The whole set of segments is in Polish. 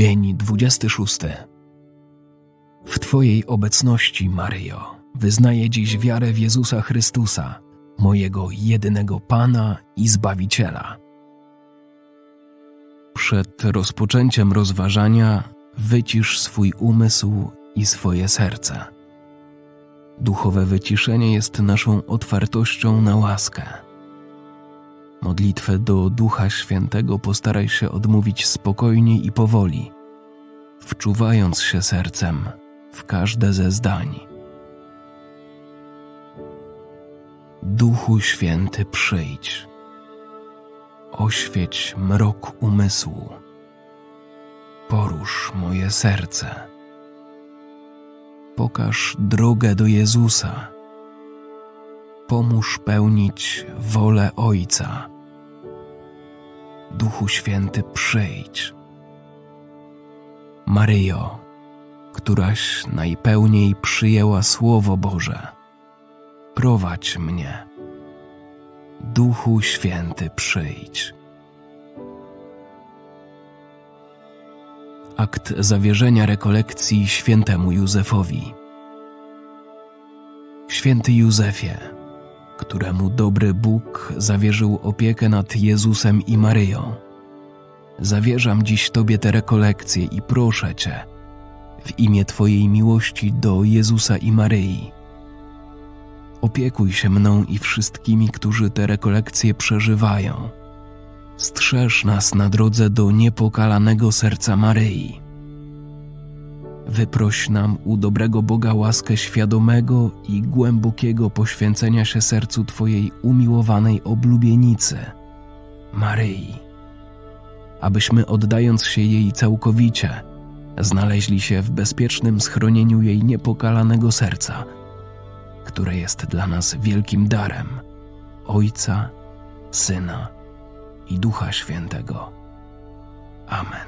Dzień 26. W Twojej obecności, Maryjo, wyznaję dziś wiarę w Jezusa Chrystusa, mojego jedynego Pana i Zbawiciela. Przed rozpoczęciem rozważania wycisz swój umysł i swoje serce. Duchowe wyciszenie jest naszą otwartością na łaskę. Modlitwę do Ducha Świętego postaraj się odmówić spokojnie i powoli, wczuwając się sercem w każde ze zdań. Duchu Święty, przyjdź. Oświeć mrok umysłu. Porusz moje serce. Pokaż drogę do Jezusa. Pomóż pełnić wolę Ojca. Duchu Święty, przyjdź. Maryjo, któraś najpełniej przyjęła Słowo Boże, prowadź mnie. Duchu Święty, przyjdź. Akt zawierzenia rekolekcji świętemu Józefowi. Święty Józefie, któremu dobry Bóg zawierzył opiekę nad Jezusem i Maryją, zawierzam dziś Tobie te rekolekcje i proszę Cię, w imię Twojej miłości do Jezusa i Maryi, opiekuj się mną i wszystkimi, którzy te rekolekcje przeżywają. Strzeż nas na drodze do niepokalanego serca Maryi. Wyproś nam u dobrego Boga łaskę świadomego i głębokiego poświęcenia się sercu Twojej umiłowanej oblubienicy, Maryi, abyśmy, oddając się jej całkowicie, znaleźli się w bezpiecznym schronieniu jej niepokalanego serca, które jest dla nas wielkim darem Ojca, Syna i Ducha Świętego. Amen.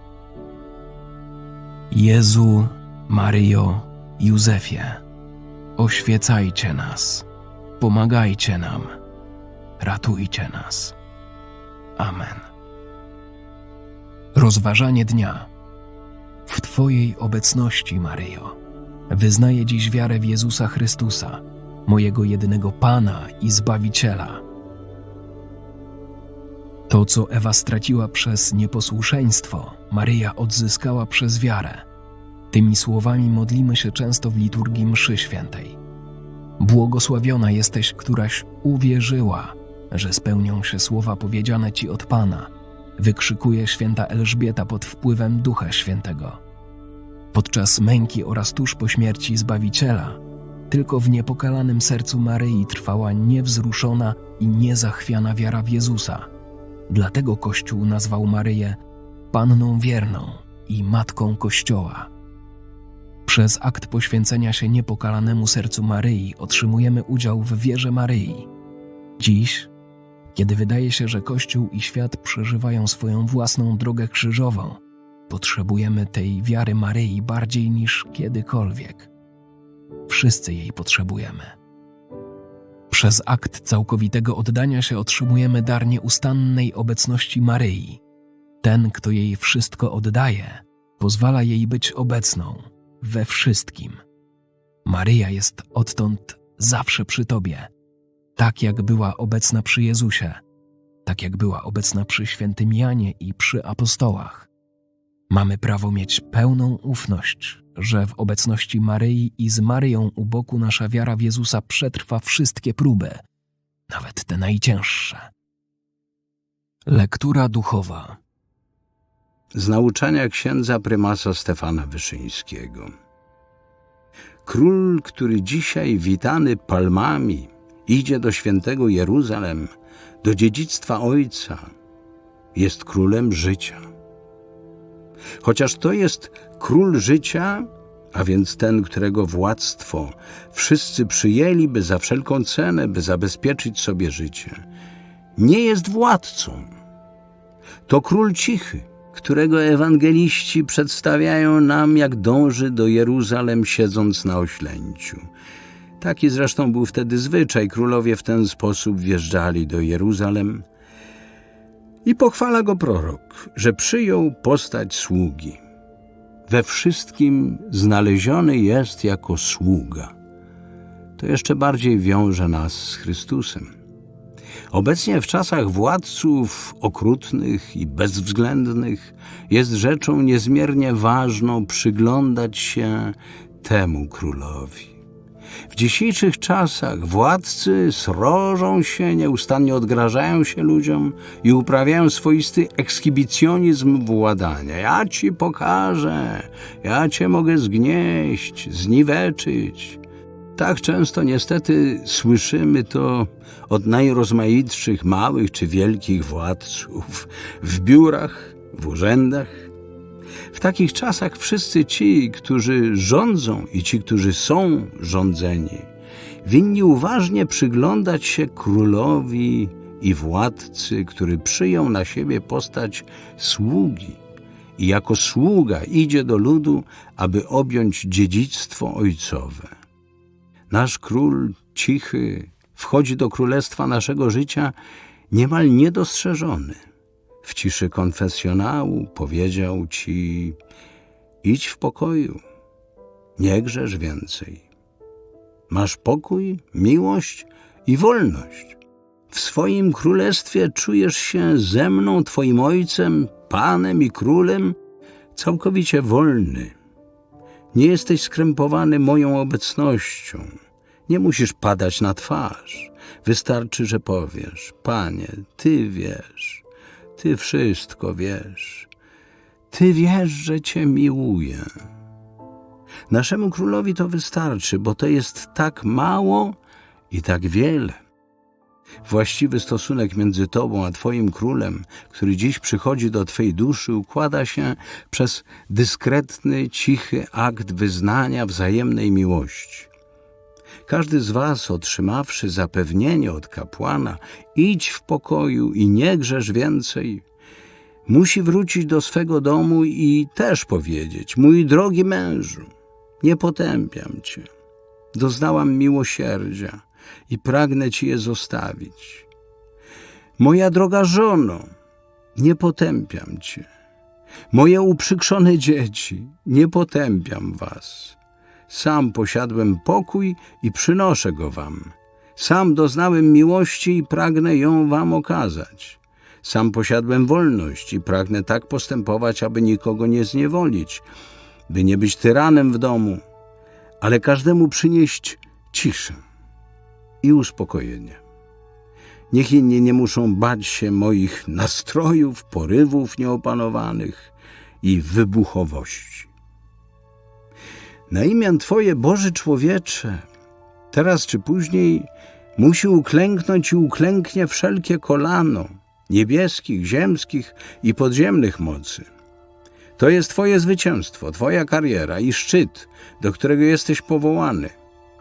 Jezu, Maryjo, Józefie, oświecajcie nas, pomagajcie nam, ratujcie nas. Amen. Rozważanie dnia. W Twojej obecności, Maryjo, wyznaję dziś wiarę w Jezusa Chrystusa, mojego jedynego Pana i Zbawiciela. To, co Ewa straciła przez nieposłuszeństwo, Maryja odzyskała przez wiarę. Tymi słowami modlimy się często w liturgii mszy świętej. Błogosławiona jesteś, któraś uwierzyła, że spełnią się słowa powiedziane Ci od Pana, wykrzykuje święta Elżbieta pod wpływem Ducha Świętego. Podczas męki oraz tuż po śmierci Zbawiciela, tylko w niepokalanym sercu Maryi trwała niewzruszona i niezachwiana wiara w Jezusa. Dlatego Kościół nazwał Maryję Panną Wierną i Matką Kościoła. Przez akt poświęcenia się niepokalanemu sercu Maryi otrzymujemy udział w wierze Maryi. Dziś, kiedy wydaje się, że Kościół i świat przeżywają swoją własną drogę krzyżową, potrzebujemy tej wiary Maryi bardziej niż kiedykolwiek. Wszyscy jej potrzebujemy. Przez akt całkowitego oddania się otrzymujemy dar nieustannej obecności Maryi. Ten, kto jej wszystko oddaje, pozwala jej być obecną we wszystkim. Maryja jest odtąd zawsze przy Tobie, tak jak była obecna przy Jezusie, tak jak była obecna przy świętym Janie i przy apostołach. Mamy prawo mieć pełną ufność, że w obecności Maryi i z Maryją u boku nasza wiara w Jezusa przetrwa wszystkie próby, nawet te najcięższe. Lektura duchowa. Z nauczania księdza prymasa Stefana Wyszyńskiego. Król, który dzisiaj witany palmami idzie do świętego Jeruzalem, do dziedzictwa Ojca, jest królem życia. Chociaż to jest król życia, a więc ten, którego władztwo wszyscy przyjęliby za wszelką cenę, by zabezpieczyć sobie życie, nie jest władcą. To król cichy, którego ewangeliści przedstawiają nam, jak dąży do Jeruzalem, siedząc na oślęciu. Taki zresztą był wtedy zwyczaj. Królowie w ten sposób wjeżdżali do Jeruzalem. I pochwala go prorok, że przyjął postać sługi. We wszystkim znaleziony jest jako sługa. To jeszcze bardziej wiąże nas z Chrystusem. Obecnie w czasach władców okrutnych i bezwzględnych jest rzeczą niezmiernie ważną przyglądać się temu królowi. W dzisiejszych czasach władcy srożą się, nieustannie odgrażają się ludziom i uprawiają swoisty ekshibicjonizm władania. Ja ci pokażę, ja cię mogę zgnieść, zniweczyć. Tak często niestety słyszymy to od najrozmaitszych małych czy wielkich władców w biurach, w urzędach. W takich czasach wszyscy ci, którzy rządzą i ci, którzy są rządzeni, winni uważnie przyglądać się królowi i władcy, który przyjął na siebie postać sługi i jako sługa idzie do ludu, aby objąć dziedzictwo ojcowe. Nasz król cichy wchodzi do królestwa naszego życia niemal niedostrzeżony. W ciszy konfesjonału powiedział ci: idź w pokoju, nie grzesz więcej. Masz pokój, miłość i wolność. W swoim królestwie czujesz się ze mną, twoim ojcem, panem i królem, całkowicie wolny. Nie jesteś skrępowany moją obecnością. Nie musisz padać na twarz. Wystarczy, że powiesz: Panie, Ty wiesz, Ty wszystko wiesz. Ty wiesz, że Cię miłuję. Naszemu królowi to wystarczy, bo to jest tak mało i tak wiele. Właściwy stosunek między Tobą a Twoim królem, który dziś przychodzi do Twej duszy, układa się przez dyskretny, cichy akt wyznania wzajemnej miłości. Każdy z was, otrzymawszy zapewnienie od kapłana: idź w pokoju i nie grzesz więcej, musi wrócić do swego domu i też powiedzieć: mój drogi mężu, nie potępiam cię. Doznałam miłosierdzia i pragnę ci je zostawić. Moja droga żono, nie potępiam cię. Moje uprzykrzone dzieci, nie potępiam was. Sam posiadłem pokój i przynoszę go wam. Sam doznałem miłości i pragnę ją wam okazać. Sam posiadłem wolność i pragnę tak postępować, aby nikogo nie zniewolić, by nie być tyranem w domu, ale każdemu przynieść ciszę i uspokojenie. Niech inni nie muszą bać się moich nastrojów, porywów nieopanowanych i wybuchowości. Na imię Twoje, Boży człowiecze, teraz czy później musi uklęknąć i uklęknie wszelkie kolano niebieskich, ziemskich i podziemnych mocy. To jest Twoje zwycięstwo, Twoja kariera i szczyt, do którego jesteś powołany.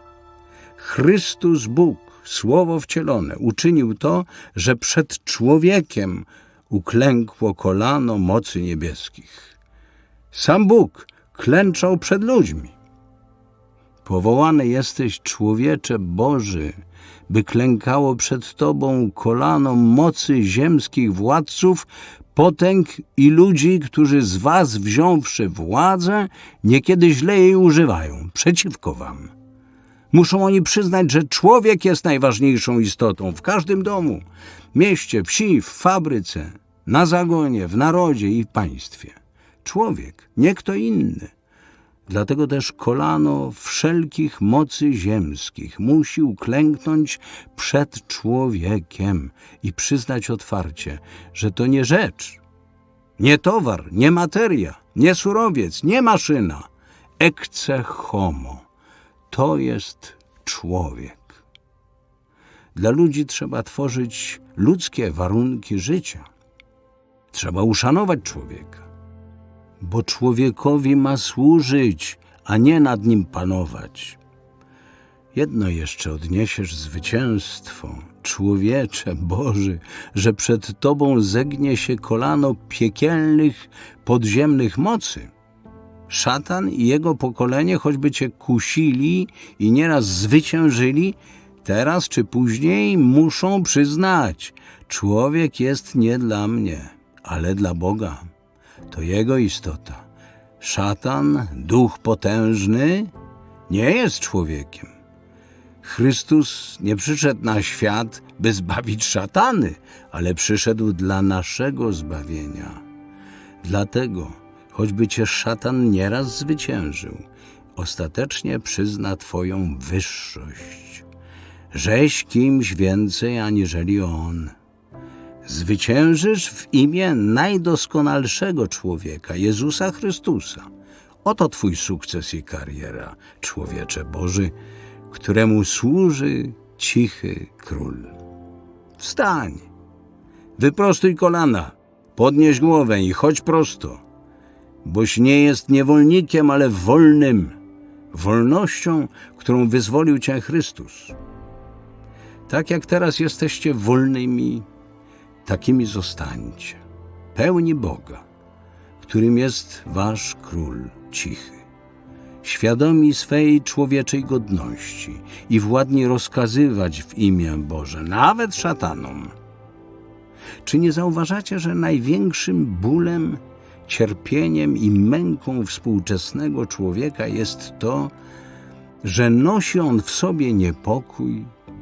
Chrystus Bóg, Słowo wcielone, uczynił to, że przed człowiekiem uklękło kolano mocy niebieskich. Sam Bóg klęczał przed ludźmi. Powołany jesteś, człowiecze Boży, by klękało przed Tobą kolano mocy ziemskich władców, potęg i ludzi, którzy z was, wziąwszy władzę, niekiedy źle jej używają, przeciwko wam. Muszą oni przyznać, że człowiek jest najważniejszą istotą w każdym domu, mieście, wsi, w fabryce, na zagonie, w narodzie i w państwie. Człowiek, nie kto inny. Dlatego też kolano wszelkich mocy ziemskich musi uklęknąć przed człowiekiem i przyznać otwarcie, że to nie rzecz, nie towar, nie materia, nie surowiec, nie maszyna. Ecce homo. To jest człowiek. Dla ludzi trzeba tworzyć ludzkie warunki życia. Trzeba uszanować człowieka, bo człowiekowi ma służyć, a nie nad nim panować. Jedno jeszcze odniesiesz zwycięstwo, człowiecze Boży, że przed Tobą zegnie się kolano piekielnych, podziemnych mocy. Szatan i jego pokolenie, choćby Cię kusili i nieraz zwyciężyli, teraz czy później muszą przyznać: Człowiek jest nie dla mnie, ale dla Boga. To Jego istota. Szatan, duch potężny, nie jest człowiekiem. Chrystus nie przyszedł na świat, by zbawić szatany, ale przyszedł dla naszego zbawienia. Dlatego, choćby cię szatan nieraz zwyciężył, ostatecznie przyzna twoją wyższość. Żeś kimś więcej aniżeli on. Zwyciężysz w imię najdoskonalszego człowieka, Jezusa Chrystusa. Oto twój sukces i kariera, człowiecze Boży, któremu służy cichy król. Wstań, wyprostuj kolana, podnieś głowę i chodź prosto, boś nie jest niewolnikiem, ale wolnym, wolnością, którą wyzwolił cię Chrystus. Tak jak teraz jesteście wolnymi, takimi zostańcie, pełni Boga, którym jest wasz król cichy, świadomi swej człowieczej godności i władni rozkazywać w imię Boże, nawet szatanom. Czy nie zauważacie, że największym bólem, cierpieniem i męką współczesnego człowieka jest to, że nosi on w sobie niepokój?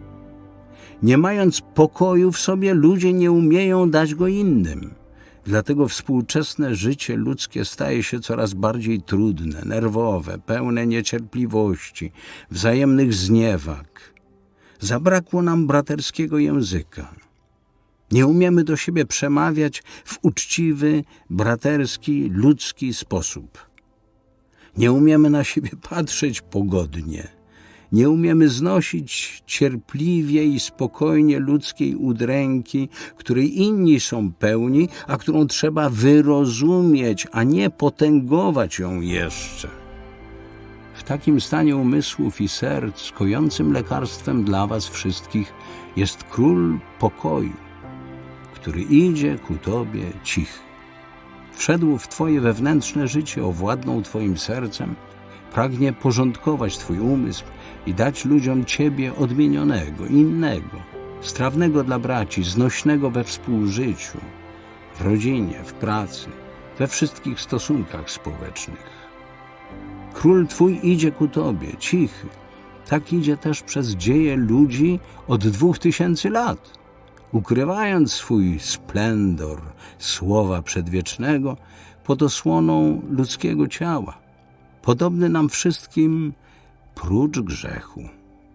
Nie mając pokoju w sobie, ludzie nie umieją dać go innym. Dlatego współczesne życie ludzkie staje się coraz bardziej trudne, nerwowe, pełne niecierpliwości, wzajemnych zniewag. Zabrakło nam braterskiego języka. Nie umiemy do siebie przemawiać w uczciwy, braterski, ludzki sposób. Nie umiemy na siebie patrzeć pogodnie. Nie umiemy znosić cierpliwie i spokojnie ludzkiej udręki, której inni są pełni, a którą trzeba wyrozumieć, a nie potęgować ją jeszcze. W takim stanie umysłów i serc, kojącym lekarstwem dla was wszystkich, jest Król Pokoju, który idzie ku tobie cichy. Wszedł w twoje wewnętrzne życie, owładnął twoim sercem, pragnie porządkować twój umysł i dać ludziom ciebie odmienionego, innego, strawnego dla braci, znośnego we współżyciu, w rodzinie, w pracy, we wszystkich stosunkach społecznych. Król twój idzie ku tobie, cichy. Tak idzie też przez dzieje ludzi od 2000 lat, ukrywając swój splendor słowa przedwiecznego pod osłoną ludzkiego ciała, podobny nam wszystkim prócz grzechu.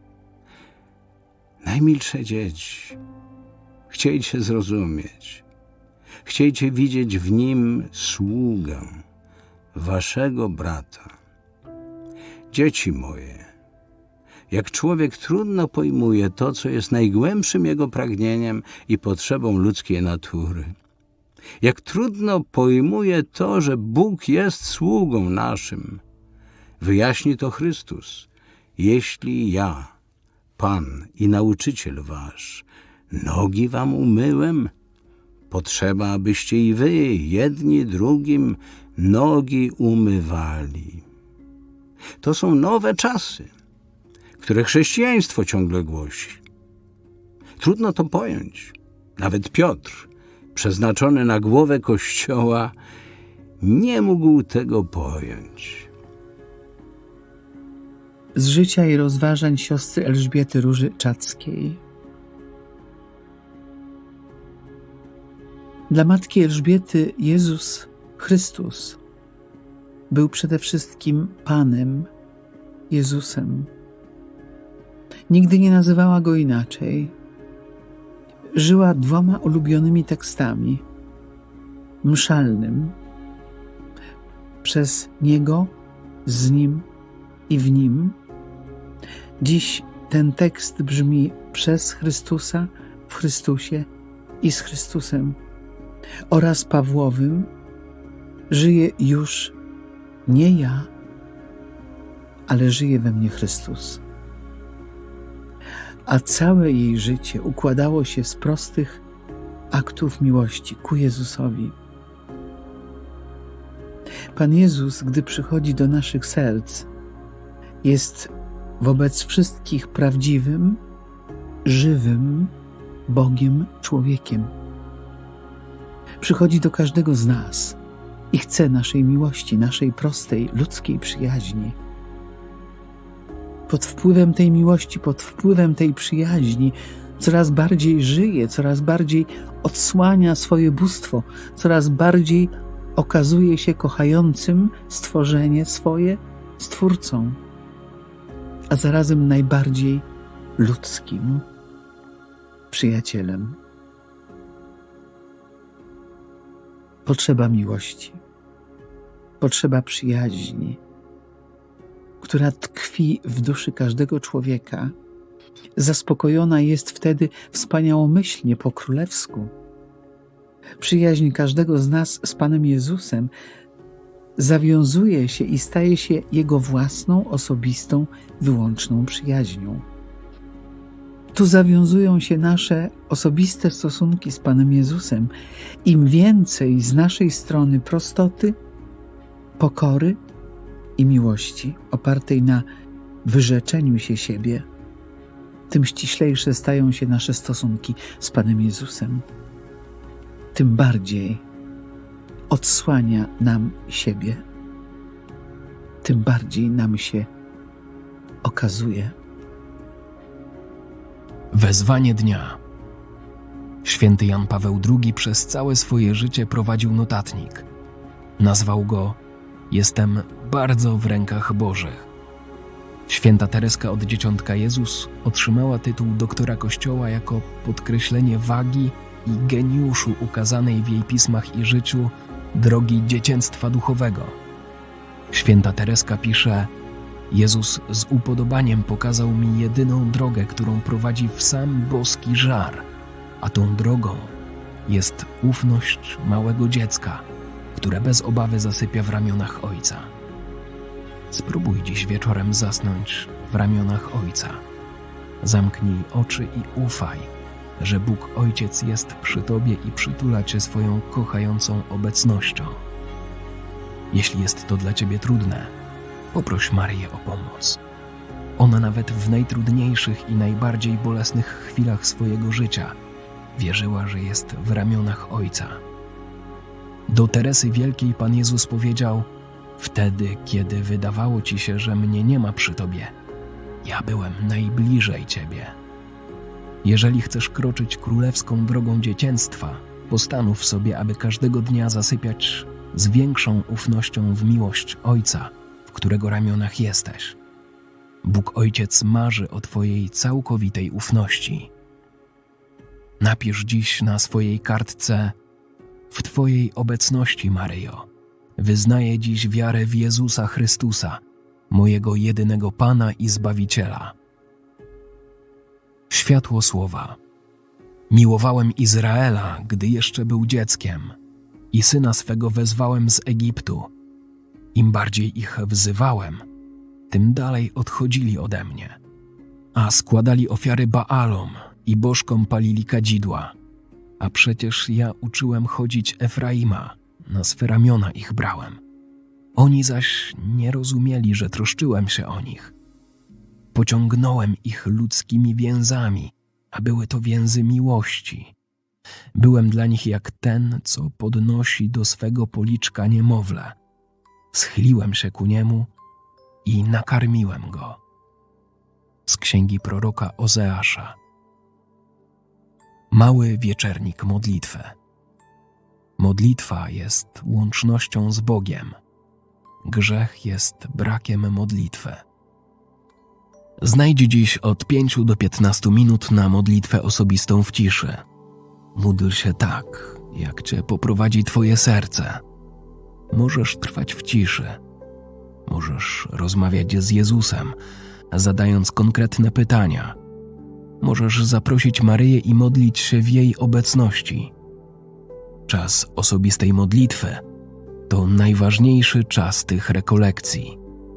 Najmilsze dzieci, chciejcie zrozumieć, chciejcie widzieć w nim sługę waszego brata. Dzieci moje, jak człowiek trudno pojmuje to, co jest najgłębszym jego pragnieniem i potrzebą ludzkiej natury. Jak trudno pojmuje to, że Bóg jest sługą naszym. Wyjaśni to Chrystus. Jeśli ja, Pan i Nauczyciel wasz, nogi wam umyłem, potrzeba, abyście i wy jedni drugim nogi umywali. To są nowe czasy, które chrześcijaństwo ciągle głosi. Trudno to pojąć. Nawet Piotr, przeznaczony na głowę Kościoła, nie mógł tego pojąć. Z życia i rozważań siostry Elżbiety Róży Czackiej. Dla matki Elżbiety Jezus Chrystus był przede wszystkim Panem, Jezusem. Nigdy nie nazywała Go inaczej. Żyła 2 ulubionymi tekstami. Mszalnym. Przez Niego, z Nim i w Nim. Dziś ten tekst brzmi: przez Chrystusa, w Chrystusie i z Chrystusem. Oraz Pawłowym: żyje już nie ja, ale żyje we mnie Chrystus. A całe jej życie układało się z prostych aktów miłości ku Jezusowi. Pan Jezus, gdy przychodzi do naszych serc, jest wobec wszystkich prawdziwym, żywym Bogiem, człowiekiem. Przychodzi do każdego z nas i chce naszej miłości, naszej prostej, ludzkiej przyjaźni. Pod wpływem tej miłości, pod wpływem tej przyjaźni coraz bardziej żyje, coraz bardziej odsłania swoje bóstwo, coraz bardziej okazuje się kochającym stworzenie swoje Stwórcą, a zarazem najbardziej ludzkim przyjacielem. Potrzeba miłości, potrzeba przyjaźni, która tkwi w duszy każdego człowieka, zaspokojona jest wtedy wspaniałomyślnie, po królewsku. Przyjaźń każdego z nas z Panem Jezusem zawiązuje się i staje się Jego własną, osobistą, wyłączną przyjaźnią. Tu zawiązują się nasze osobiste stosunki z Panem Jezusem. Im więcej z naszej strony prostoty, pokory i miłości opartej na wyrzeczeniu się siebie, tym ściślejsze stają się nasze stosunki z Panem Jezusem. Tym bardziej odsłania nam siebie, tym bardziej nam się okazuje. Wezwanie dnia. Święty Jan Paweł II przez całe swoje życie prowadził notatnik. Nazwał go „Jestem bardzo w rękach Bożych”. Święta Tereska od Dzieciątka Jezus otrzymała tytuł doktora Kościoła jako podkreślenie wagi i geniuszu ukazanej w jej pismach i życiu drogi dziecięctwa duchowego. Święta Tereska pisze: Jezus z upodobaniem pokazał mi jedyną drogę, którą prowadzi w sam boski żar, a tą drogą jest ufność małego dziecka, które bez obawy zasypia w ramionach Ojca. Spróbuj dziś wieczorem zasnąć w ramionach Ojca. Zamknij oczy i ufaj, że Bóg Ojciec jest przy Tobie i przytula Cię swoją kochającą obecnością. Jeśli jest to dla Ciebie trudne, poproś Maryję o pomoc. Ona nawet w najtrudniejszych i najbardziej bolesnych chwilach swojego życia wierzyła, że jest w ramionach Ojca. Do Teresy Wielkiej Pan Jezus powiedział: wtedy, kiedy wydawało Ci się, że mnie nie ma przy Tobie, ja byłem najbliżej Ciebie. Jeżeli chcesz kroczyć królewską drogą dziecięctwa, postanów sobie, aby każdego dnia zasypiać z większą ufnością w miłość Ojca, w którego ramionach jesteś. Bóg Ojciec marzy o Twojej całkowitej ufności. Napisz dziś na swojej kartce: w Twojej obecności, Maryjo, wyznaję dziś wiarę w Jezusa Chrystusa, mojego jedynego Pana i Zbawiciela. Światło słowa. Miłowałem Izraela, gdy jeszcze był dzieckiem, i syna swego wezwałem z Egiptu. Im bardziej ich wzywałem, tym dalej odchodzili ode mnie, a składali ofiary Baalom i bożkom palili kadzidła. A przecież ja uczyłem chodzić Efraima, na swe ramiona ich brałem. Oni zaś nie rozumieli, że troszczyłem się o nich. Pociągnąłem ich ludzkimi więzami, a były to więzy miłości. Byłem dla nich jak ten, co podnosi do swego policzka niemowlę. Schyliłem się ku niemu i nakarmiłem go. Z księgi proroka Ozeasza. Mały wieczernik modlitwy. Modlitwa jest łącznością z Bogiem. Grzech jest brakiem modlitwy. Znajdź dziś od 5 do 15 minut na modlitwę osobistą w ciszy. Módl się tak, jak Cię poprowadzi Twoje serce. Możesz trwać w ciszy. Możesz rozmawiać z Jezusem, zadając konkretne pytania. Możesz zaprosić Maryję i modlić się w jej obecności. Czas osobistej modlitwy to najważniejszy czas tych rekolekcji.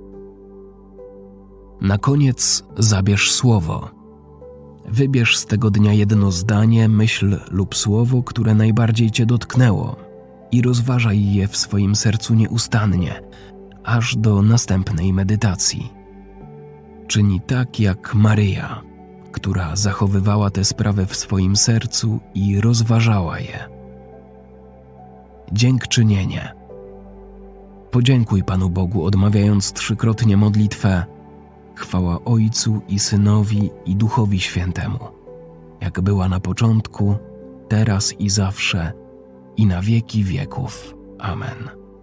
Na koniec zabierz słowo. Wybierz z tego dnia jedno zdanie, myśl lub słowo, które najbardziej Cię dotknęło i rozważaj je w swoim sercu nieustannie, aż do następnej medytacji. Czyń tak jak Maryja, która zachowywała tę sprawę w swoim sercu i rozważała je. Dziękczynienie. Podziękuj Panu Bogu, odmawiając 3-krotnie modlitwę: chwała Ojcu i Synowi i Duchowi Świętemu, jak była na początku, teraz i zawsze, i na wieki wieków. Amen.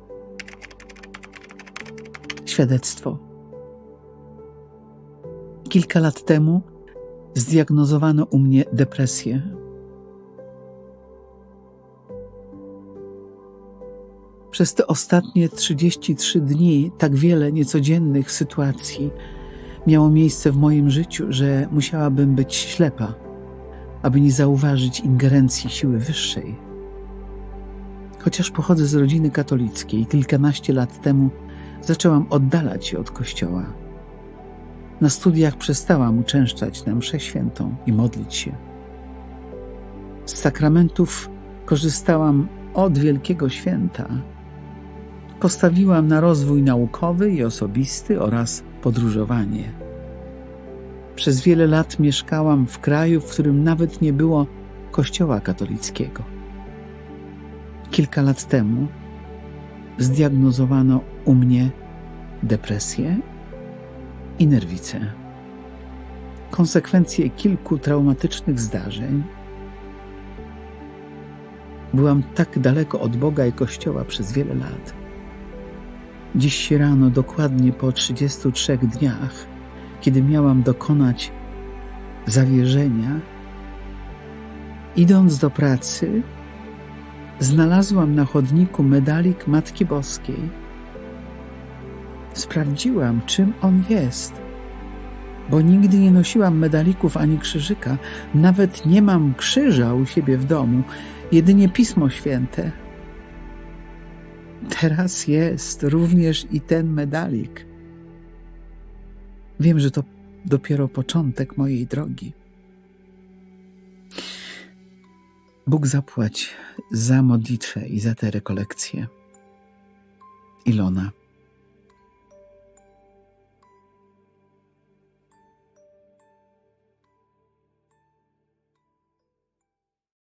Świadectwo. Kilka lat temu zdiagnozowano u mnie depresję. Przez te ostatnie 33 dni tak wiele niecodziennych sytuacji miało miejsce w moim życiu, że musiałabym być ślepa, aby nie zauważyć ingerencji siły wyższej. Chociaż pochodzę z rodziny katolickiej, kilkanaście lat temu zaczęłam oddalać się od Kościoła. Na studiach przestałam uczęszczać na mszę świętą i modlić się. Z sakramentów korzystałam od Wielkiego Święta. Postawiłam na rozwój naukowy i osobisty oraz podróżowanie. Przez wiele lat mieszkałam w kraju, w którym nawet nie było Kościoła katolickiego. Kilka lat temu zdiagnozowano u mnie depresję i nerwicę. Konsekwencje kilku traumatycznych zdarzeń. Byłam tak daleko od Boga i Kościoła przez wiele lat. Dziś rano, dokładnie po 33 dniach, kiedy miałam dokonać zawierzenia, idąc do pracy, znalazłam na chodniku medalik Matki Boskiej. Sprawdziłam, czym on jest, bo nigdy nie nosiłam medalików ani krzyżyka. Nawet nie mam krzyża u siebie w domu, jedynie Pismo Święte. Teraz jest również i ten medalik. Wiem, że to dopiero początek mojej drogi. Bóg zapłać za modlitwę i za te rekolekcje. Ilona.